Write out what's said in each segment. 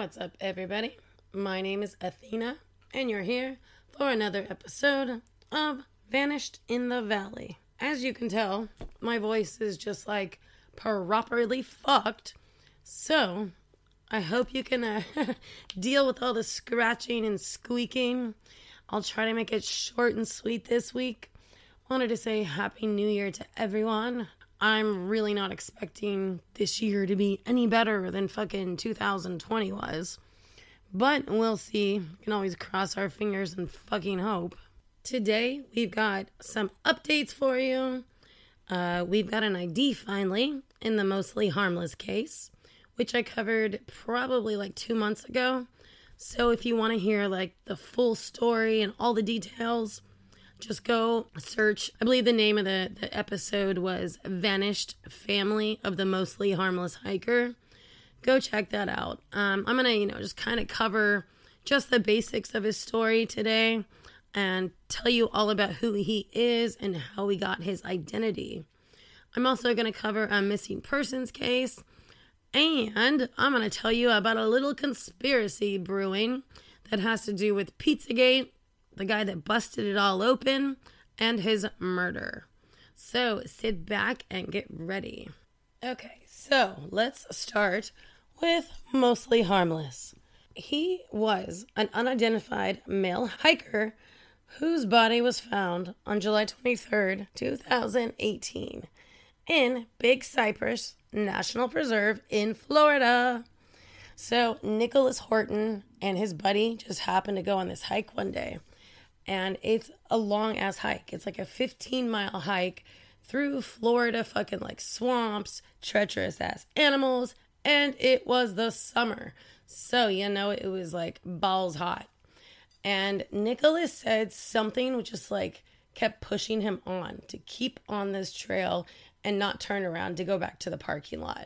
What's up, everybody? My name is Athena, and you're here for another episode of Vanished in the Valley. As you can tell, my voice is just like properly fucked, so I hope you can deal with all the scratching and squeaking. I'll try to make it short and sweet this week. Wanted to say Happy New Year to everyone. I'm really not expecting this year to be any better than fucking 2020 was. But we'll see. We can always cross our fingers and fucking hope. Today, we've got some updates for you. We've got an ID finally in the Mostly Harmless case, which I covered probably like 2 months ago. So if you want to hear like the full story and all the details, just go search. I believe the name of the episode was Vanished Family of the Mostly Harmless Hiker. Go check that out. I'm going to, just kind of cover just the basics of his story today and tell you all about who he is and how he got his identity. I'm also going to cover a missing persons case, and I'm going to tell you about a little conspiracy brewing that has to do with Pizzagate, the guy that busted it all open, and his murder. So sit back and get ready. Okay, so let's start with Mostly Harmless. He was an unidentified male hiker whose body was found on July 23rd, 2018 in Big Cypress National Preserve in Florida. So Nicholas Horton and his buddy just happened to go on this hike one day. And it's a long-ass hike. It's like a 15-mile hike through Florida, fucking like swamps, treacherous-ass animals, and it was the summer. So, it was like balls hot. And Nicholas said something which just like kept pushing him on to keep on this trail and not turn around to go back to the parking lot.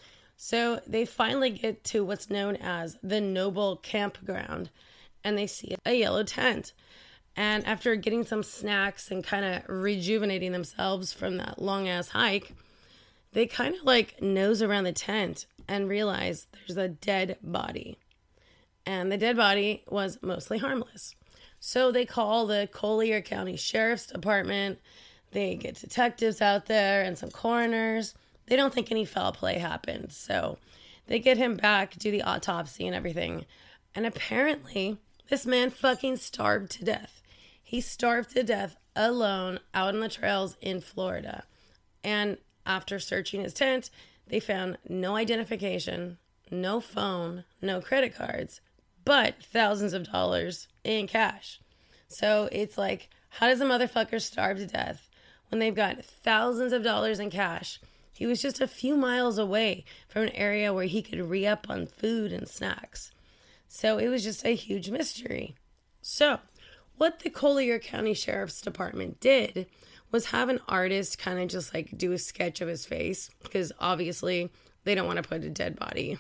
So they finally get to what's known as the Noble Campground, and they see a yellow tent. And after getting some snacks and kind of rejuvenating themselves from that long-ass hike, they kind of like nose around the tent and realize there's a dead body. And the dead body was mostly harmless. So they call the Collier County Sheriff's Department. They get detectives out there and some coroners. They don't think any foul play happened. So they get him back, do the autopsy and everything. And apparently, this man fucking starved to death. He starved to death alone out on the trails in Florida. And after searching his tent, they found no identification, no phone, no credit cards, but thousands of dollars in cash. So it's like, how does a motherfucker starve to death when they've got thousands of dollars in cash? He was just a few miles away from an area where he could re-up on food and snacks. So it was just a huge mystery. So what the Collier County Sheriff's Department did was have an artist kind of just like do a sketch of his face, because obviously they don't want to put a dead body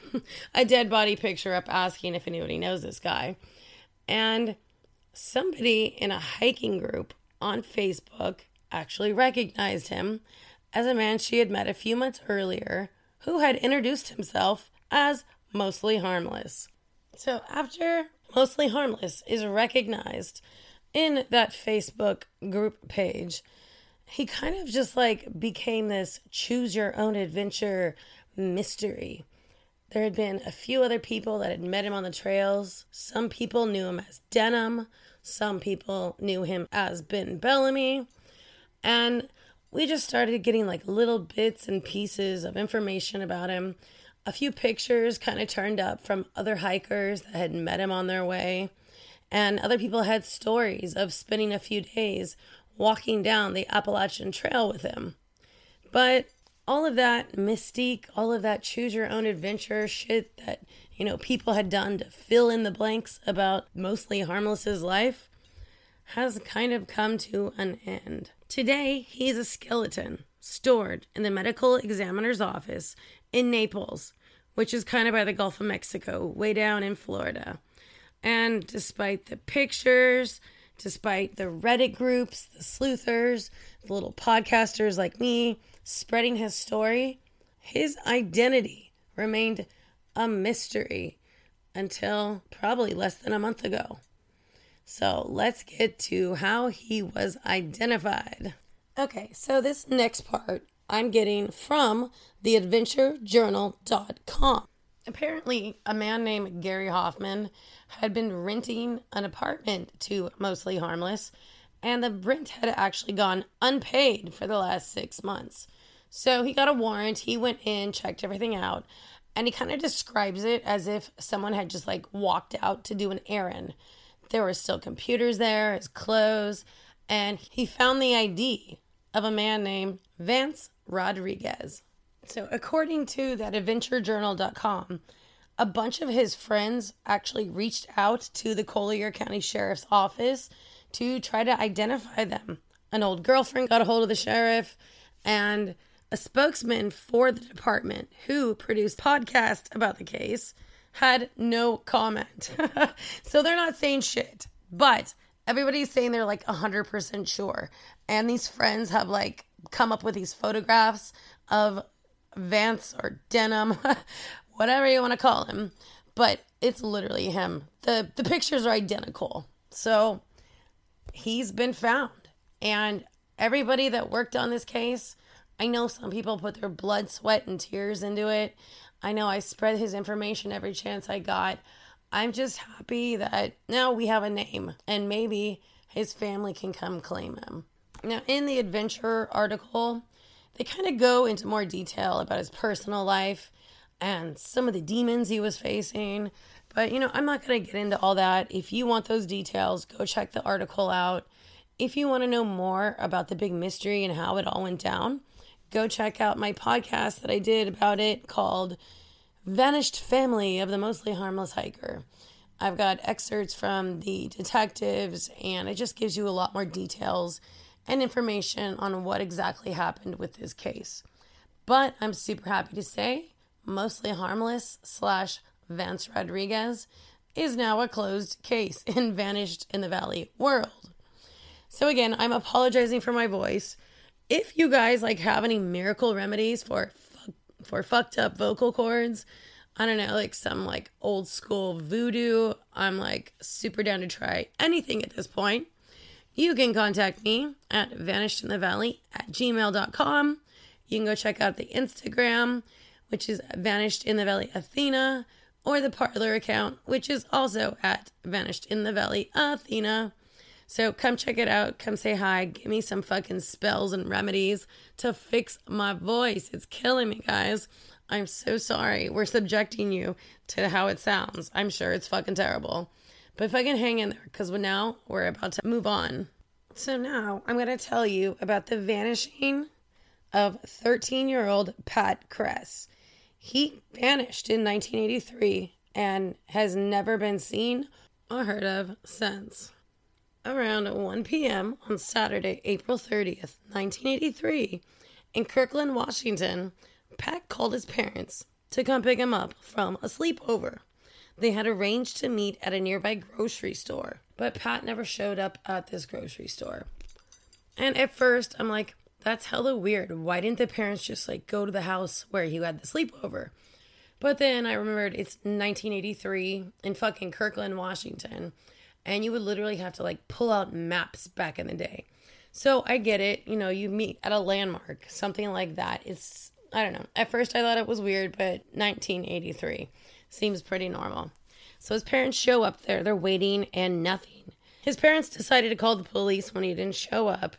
picture up asking if anybody knows this guy. And somebody in a hiking group on Facebook actually recognized him as a man she had met a few months earlier who had introduced himself as Mostly Harmless. So after Mostly Harmless is recognized in that Facebook group page, he kind of just like became this choose your own adventure mystery. There had been a few other people that had met him on the trails. Some people knew him as Denham. Some people knew him as Ben Bellamy. And we just started getting like little bits and pieces of information about him. A few pictures kind of turned up from other hikers that had met him on their way. And other people had stories of spending a few days walking down the Appalachian Trail with him. But all of that mystique, all of that choose your own adventure shit that, people had done to fill in the blanks about Mostly Harmless's life has kind of come to an end. Today, he's a skeleton stored in the medical examiner's office in Naples, which is kind of by the Gulf of Mexico, way down in Florida. And despite the pictures, despite the Reddit groups, the sleuthers, the little podcasters like me spreading his story, his identity remained a mystery until probably less than a month ago. So let's get to how he was identified. Okay, so this next part I'm getting from theadventurejournal.com. Apparently, a man named Gary Hoffman had been renting an apartment to Mostly Harmless, and the rent had actually gone unpaid for the last 6 months. So he got a warrant, he went in, checked everything out, and he kind of describes it as if someone had just like walked out to do an errand. There were still computers there, his clothes, and he found the ID of a man named Vance Rodriguez. So according to that adventurejournal.com, a bunch of his friends actually reached out to the Collier County Sheriff's Office to try to identify them. An old girlfriend got a hold of the sheriff, and a spokesman for the department who produced a podcast about the case had no comment. So they're not saying shit, but everybody's saying they're like 100% sure. And these friends have like come up with these photographs of Vance or Denim, whatever you want to call him, but it's literally him. The pictures are identical. So he's been found, and everybody that worked on this case, I know some people put their blood, sweat, and tears into it. I know I spread his information every chance I got. I'm just happy that now we have a name, and maybe his family can come claim him. Now, in the Adventure article, they kind of go into more detail about his personal life and some of the demons he was facing. But, I'm not going to get into all that. If you want those details, go check the article out. If you want to know more about the big mystery and how it all went down, go check out my podcast that I did about it called Vanished Family of the Mostly Harmless Hiker. I've got excerpts from the detectives, and it just gives you a lot more details and information on what exactly happened with this case. But I'm super happy to say Mostly Harmless / Vance Rodriguez is now a closed case in Vanished in the Valley world. So again, I'm apologizing for my voice. If you guys have any miracle remedies for fucked up vocal cords, I don't know, some old school voodoo, I'm super down to try anything at this point. You can contact me at vanishedinthevalley@gmail.com. You can go check out the Instagram, which is Vanished in the Valley Athena, or the Parler account, which is also at Vanished in the Valley Athena. So come check it out. Come say hi. Give me some fucking spells and remedies to fix my voice. It's killing me, guys. I'm so sorry. We're subjecting you to how it sounds. I'm sure it's fucking terrible. But fucking hang in there, because now we're about to move on. So now I'm going to tell you about the vanishing of 13-year-old Pat Kress. He vanished in 1983 and has never been seen or heard of since. Around 1 p.m. on Saturday, April 30th, 1983, in Kirkland, Washington, Pat called his parents to come pick him up from a sleepover. They had arranged to meet at a nearby grocery store, but Pat never showed up at this grocery store. And at first, I'm like, that's hella weird. Why didn't the parents just go to the house where he had the sleepover? But then I remembered it's 1983 in fucking Kirkland, Washington, and you would literally have to pull out maps back in the day. So I get it. You meet at a landmark, something like that. It's, I don't know. At first I thought it was weird, but 1983 seems pretty normal. So his parents show up there. They're waiting and nothing. His parents decided to call the police when he didn't show up.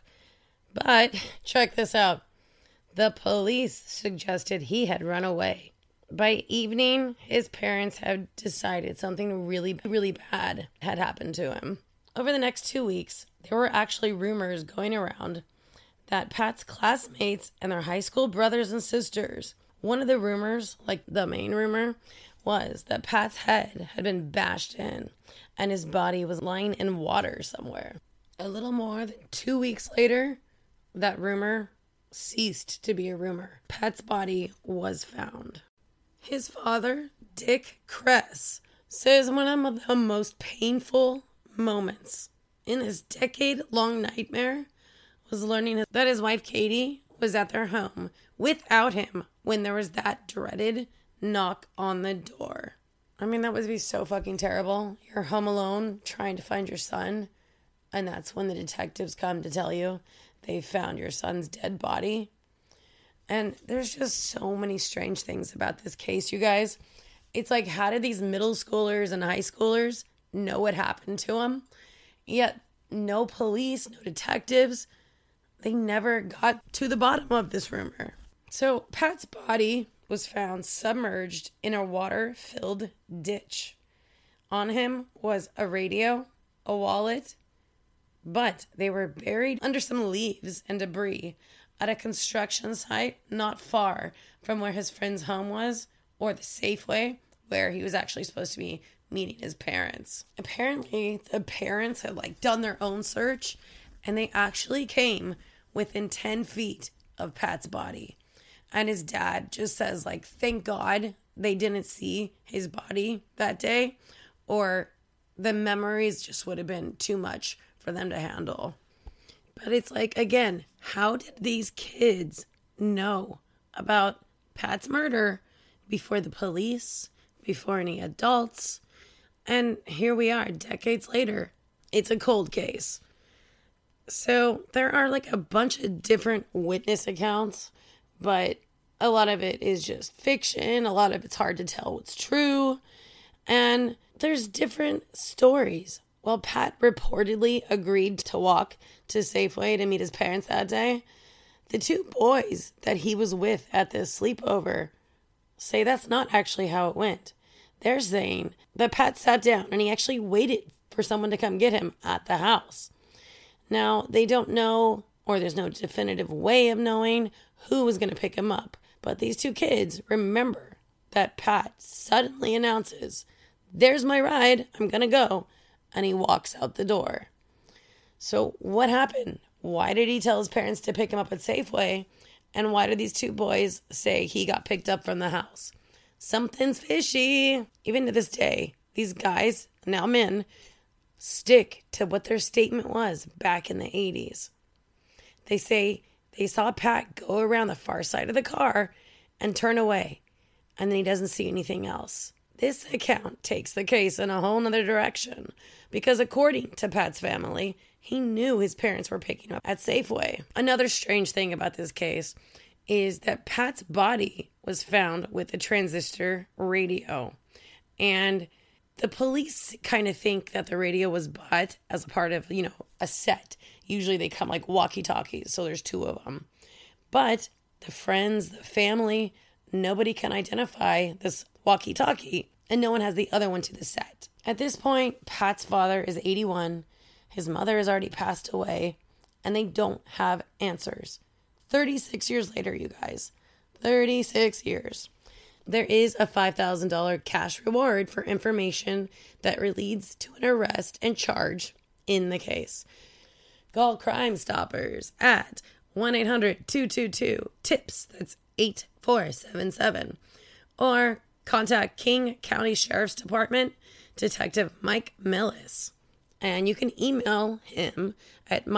But check this out. The police suggested he had run away. By evening, his parents had decided something really, really bad had happened to him. Over the next 2 weeks, there were actually rumors going around that Pat's classmates and their high school brothers and sisters, one of the rumors, the main rumor, was that Pat's head had been bashed in and his body was lying in water somewhere. A little more than 2 weeks later, that rumor ceased to be a rumor. Pat's body was found. His father, Dick Kress, says one of the most painful moments in his decade-long nightmare was learning that his wife, Katie, was at their home without him when there was that dreaded knock on the door. I mean, that would be so fucking terrible. You're home alone trying to find your son, and that's when the detectives come to tell you they found your son's dead body. And there's just so many strange things about this case, you guys. It's like, how did these middle schoolers and high schoolers know what happened to them? Yet, no police, no detectives, they never got to the bottom of this rumor. So, Pat's body was found submerged in a water-filled ditch. On him was a radio, a wallet, but they were buried under some leaves and debris at a construction site not far from where his friend's home was, or the Safeway, where he was actually supposed to be meeting his parents. Apparently, the parents had done their own search, and they actually came within 10 feet of Pat's body. And his dad just says, thank God they didn't see his body that day, or the memories just would have been too much for them to handle. But it's again, how did these kids know about Pat's murder before the police, before any adults? And here we are, decades later. It's a cold case. So there are a bunch of different witness accounts, but a lot of it is just fiction. A lot of it's hard to tell what's true. And there's different stories. Well, Pat reportedly agreed to walk to Safeway to meet his parents that day. The two boys that he was with at this sleepover say that's not actually how it went. They're saying that Pat sat down and he actually waited for someone to come get him at the house. Now, they don't know, or there's no definitive way of knowing who was going to pick him up. But these two kids remember that Pat suddenly announces, "There's my ride, I'm going to go." And he walks out the door. So what happened? Why did he tell his parents to pick him up at Safeway? And why did these two boys say he got picked up from the house? Something's fishy. Even to this day, these guys, now men, stick to what their statement was back in the 80s. They say they saw Pat go around the far side of the car and turn away, and then he doesn't see anything else. This account takes the case in a whole nother direction, because according to Pat's family, he knew his parents were picking him up at Safeway. Another strange thing about this case is that Pat's body was found with a transistor radio, and the police kind of think that the radio was bought as a part of, a set. Usually they come like walkie-talkies, so there's two of them. But the friends, the family, nobody can identify this walkie-talkie, and no one has the other one to the set. At this point, Pat's father is 81, his mother has already passed away, and they don't have answers. 36 years later, you guys. 36 years. There is a $5,000 cash reward for information that leads to an arrest and charge in the case. Call Crime Stoppers at 1-800-222-TIPS. That's 8477. Or contact King County Sheriff's Department, Detective Mike Mellis. And you can email him at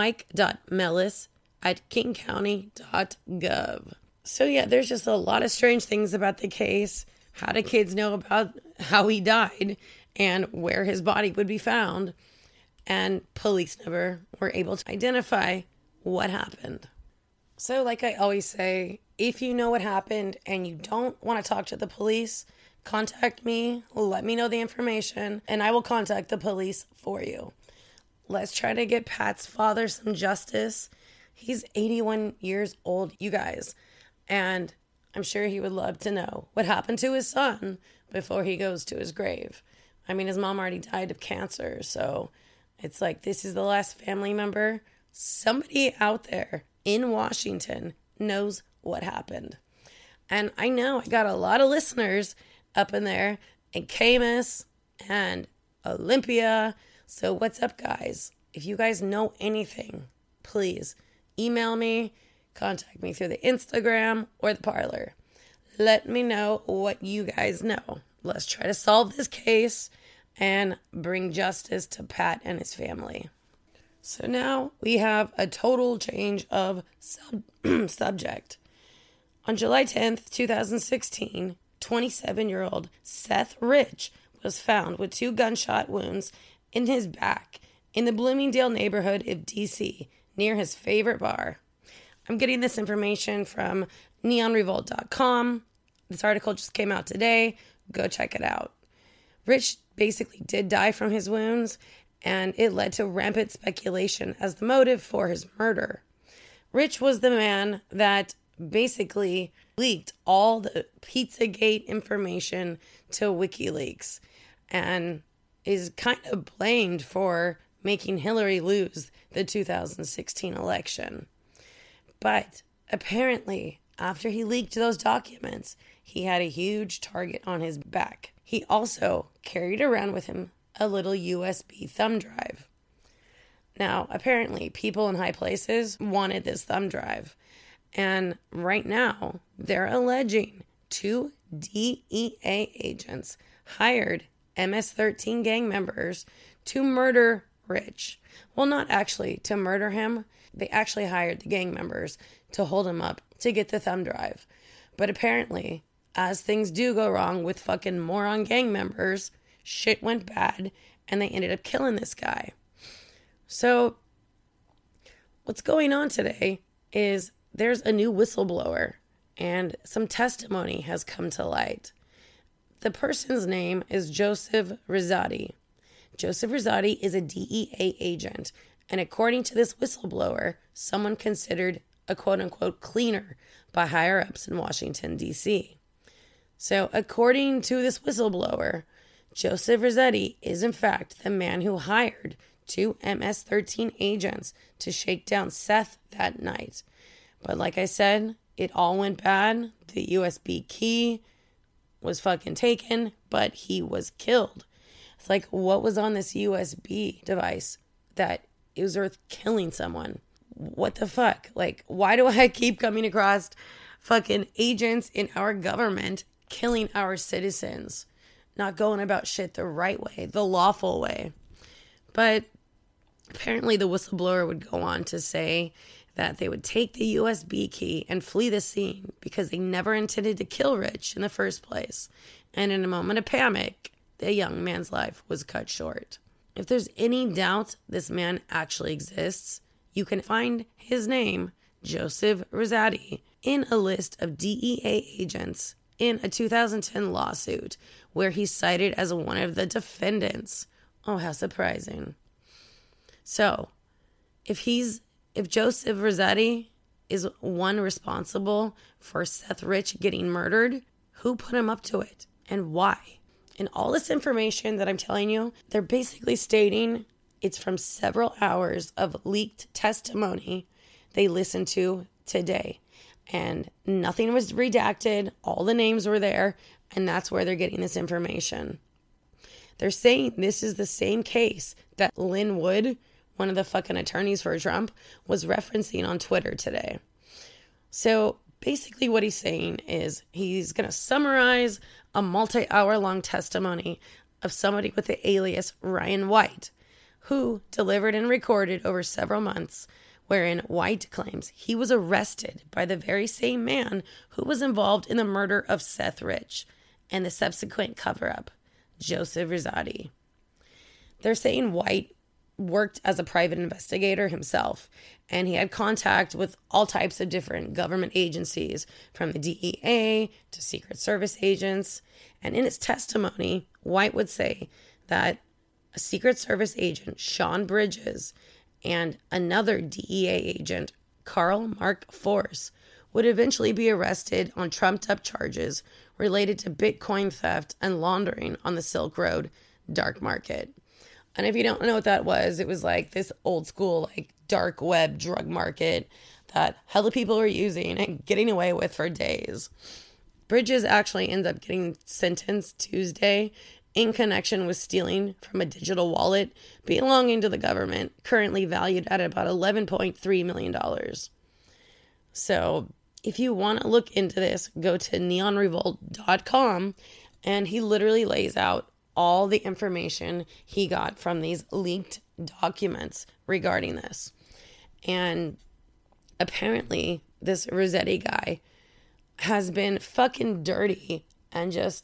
mike.mellis@kingcounty.gov. So yeah, there's just a lot of strange things about the case. How do kids know about how he died and where his body would be found? And police never were able to identify what happened. So like I always say, if you know what happened and you don't want to talk to the police, contact me, let me know the information, and I will contact the police for you. Let's try to get Pat's father some justice. He's 81 years old, you guys, and I'm sure he would love to know what happened to his son before he goes to his grave. I mean, his mom already died of cancer, so it's like this is the last family member. Somebody out there in Washington knows what happened. And I know I got a lot of listeners up in there in Camas and Olympia. So what's up, guys? If you guys know anything, please email me, contact me through the Instagram or the Parler. Let me know what you guys know. Let's try to solve this case and bring justice to Pat and his family. So now we have a total change of subject. On July 10th, 2016, 27-year-old Seth Rich was found with 2 gunshot wounds in his back in the Bloomingdale neighborhood of D.C., near his favorite bar. I'm getting this information from neonrevolt.com. This article just came out today. Go check it out. Rich basically did die from his wounds, and it led to rampant speculation as the motive for his murder. Rich was the man that basically leaked all the Pizzagate information to WikiLeaks and is kind of blamed for making Hillary lose the 2016 election. But apparently, after he leaked those documents, he had a huge target on his back. He also carried around with him a little USB thumb drive. Now, apparently, people in high places wanted this thumb drive. And right now, they're alleging 2 DEA agents hired MS-13 gang members to murder Rich. Well, not actually to murder him. They actually hired the gang members to hold him up to get the thumb drive. But apparently, as things do go wrong with fucking moron gang members, shit went bad and they ended up killing this guy. So, what's going on today is there's a new whistleblower and some testimony has come to light. The person's name is Joseph Rosati. Joseph Rosati is a DEA agent, and according to this whistleblower, someone considered a quote-unquote cleaner by higher-ups in Washington, D.C. So, according to this whistleblower, Joseph Rosati is in fact the man who hired 2 MS-13 agents to shake down Seth that night. But like I said, it all went bad. The USB key was fucking taken, but he was killed. It's like, what was on this USB device that it was worth killing someone? What the fuck? Like, why do I keep coming across fucking agents in our government killing our citizens? Not going about shit the right way, the lawful way. But apparently the whistleblower would go on to say that they would take the USB key and flee the scene because they never intended to kill Rich in the first place. And in a moment of panic, the young man's life was cut short. If there's any doubt this man actually exists, you can find his name, Joseph Rosati, in a list of DEA agents in a 2010 lawsuit where he's cited as one of the defendants. Oh, how surprising. So, if Joseph Rosati is one responsible for Seth Rich getting murdered, who put him up to it and why? And all this information that I'm telling you, they're basically stating it's from several hours of leaked testimony they listened to today. And nothing was redacted. All the names were there. And that's where they're getting this information. They're saying this is the same case that Lynn Wood, one of the fucking attorneys for Trump, was referencing on Twitter today. So basically what he's saying is he's going to summarize a multi-hour long testimony of somebody with the alias Ryan White, who delivered and recorded over several months, wherein White claims he was arrested by the very same man who was involved in the murder of Seth Rich and the subsequent cover-up, Joseph Rosati. They're saying White worked as a private investigator himself, and he had contact with all types of different government agencies, from the DEA to Secret Service agents. And in his testimony, White would say that a Secret Service agent, Sean Bridges, and another DEA agent, Carl Mark Force, would eventually be arrested on trumped-up charges related to Bitcoin theft and laundering on the Silk Road dark market. And if you don't know what that was, it was like this old school, like dark web drug market that hella people were using and getting away with for days. Bridges actually ends up getting sentenced Tuesday in connection with stealing from a digital wallet belonging to the government, currently valued at about $11.3 million. So if you want to look into this, go to neonrevolt.com, and he literally lays out all the information he got from these leaked documents regarding this. And apparently this Rosati guy has been fucking dirty and just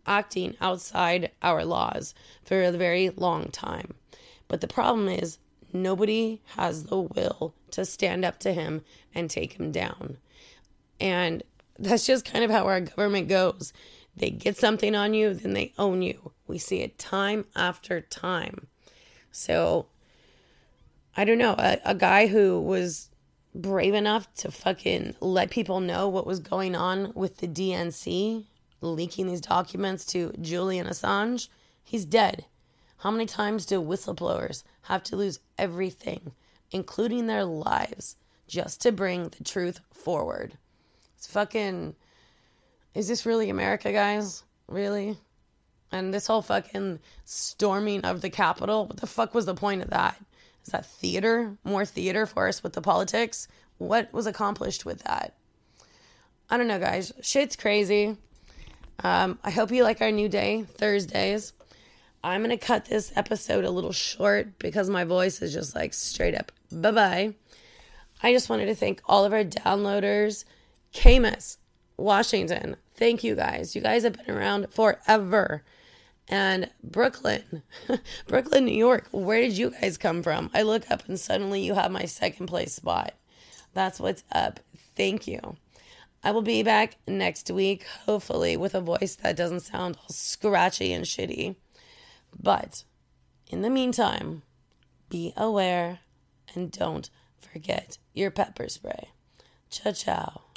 acting outside our laws for a very long time. But the problem is, nobody has the will to stand up to him and take him down. And that's just kind of how our government goes. They get something on you, then they own you. We see it time after time. So, I don't know, a guy who was brave enough to fucking let people know what was going on with the DNC, leaking these documents to Julian Assange, he's dead. How many times do whistleblowers have to lose everything, including their lives, just to bring the truth forward? It's fucking... Is this really America, guys? Really? And this whole fucking storming of the Capitol, what the fuck was the point of that? Is that theater? More theater for us with the politics? What was accomplished with that? I don't know, guys. Shit's crazy. I hope you like our new day, Thursdays. I'm going to cut this episode a little short because my voice is just like straight up bye-bye. I just wanted to thank all of our downloaders. Camus, Washington, thank you guys. You guys have been around forever. And Brooklyn, New York, where did you guys come from? I look up and suddenly you have my second place spot. That's what's up. Thank you. I will be back next week, hopefully with a voice that doesn't sound all scratchy and shitty. But in the meantime, be aware and don't forget your pepper spray. Ciao, ciao.